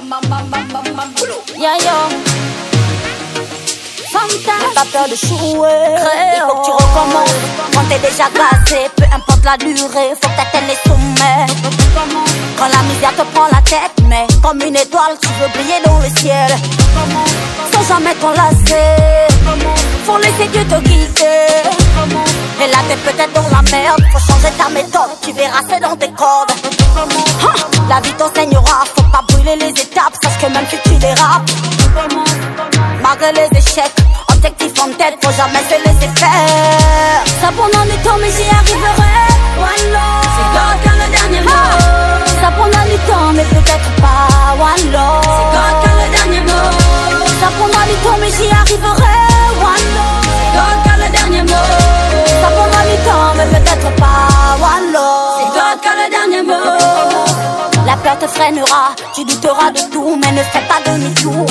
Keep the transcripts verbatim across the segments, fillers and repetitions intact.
Yeah, yo. N'aie pas peur de jouer, il faut que tu recommences. Quand t'es déjà gazé, peu importe la durée, faut que t'atteignes les sommets. Quand la misère te prend la tête, mais comme une étoile, tu veux briller dans le ciel. Sans jamais t'enlacer, faut laisser Dieu te guider. Et là t'es peut-être dans la merde, faut changer ta méthode, tu verras c'est dans tes cordes. Hein, la vie t'enseignera, faut pas brûler les étapes, sache que même si tu dérapes, malgré les échecs, objectif en tête, faut jamais se laisser faire. Ça prendra du temps mais j'y arriverai. One love, c'est God qui a le dernier mot. Ça prendra du temps mais peut-être pas. One love, c'est God qui a le dernier mot. Ça prendra du temps mais j'y arriverai. One love, c'est God qui a le dernier mot. Ça prendra du temps mais peut-être pas. One love, c'est God qui a le dernier mot. La peur te freinera, tu douteras de tout mais ne fais pas demi-tour.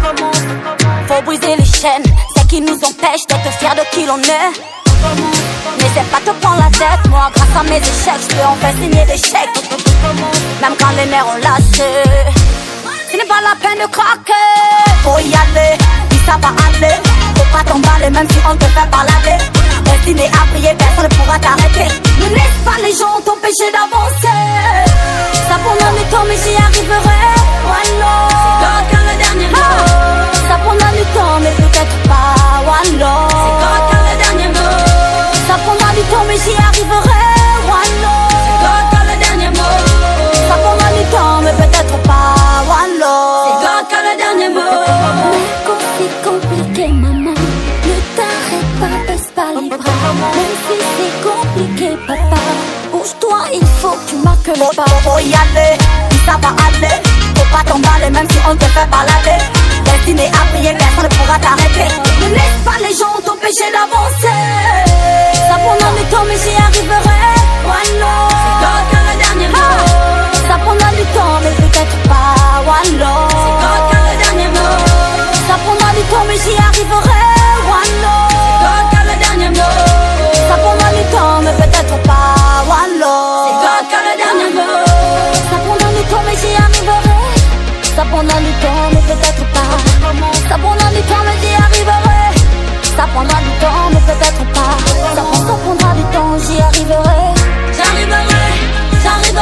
Faut briser les chaînes, c'est qui nous empêche d'être fiers de qui l'on est. N'essaie pas de te prendre la tête, moi grâce à mes échecs, je peux enfin signer des chèques. Même quand les nerfs ont lâché, ce n'est pas la peine de craquer. Faut y aller, puis ça va aller. Faut pas t'emballer même si on te fait balader. Destiné à briller, personne ne pourra t'arrêter. Ne laisse pas les gens t'empêcher d'avancer. Ça prendra du temps mais j'y arriverai. One love, c'est God qui a le dernier mot. Ça prendra du temps mais peut-être pas. One love, c'est God qui a le dernier mot. Ça prendra du temps mais j'y arriverai. One love, c'est God qui a le dernier mot. Ça prendra du temps mais peut-être pas. One love, c'est God qui a le dernier mot. Mais quand c'est compliqué maman, ne t'arrête pas, baisse pas les bras. Même si c'est compliqué papa, bouge-toi, il faut que tu marques le pas. Faut y aller, puis ça va aller. Faut pas t'emballer même si on te fait balader. Destiné à briller, personne ne pourra t'arrêter. Ne laisse pas les gens t'empêcher d'avancer. Ça prendra du temps mais j'y arriverai. One love, c'est God qui a le dernier mot. Ça prendra du temps mais peut-être pas. One love, c'est God qui a le dernier mot. Ça prendra du temps mais j'y arriverai. One love, c'est God qui a le dernier mot. Ça prendra du temps mais peut-être pas. One love, c'est God qui a le dernier mot. Ça prendra du temps mais j'y arriverai. Ça prendra du temps mais peut-être pas. Ça prendra du temps mais j'y arriverai. Ça prendra du temps mais peut-être pas. Ça prendra du temps, j'y arriverai. J'arriverai, j'arriverai.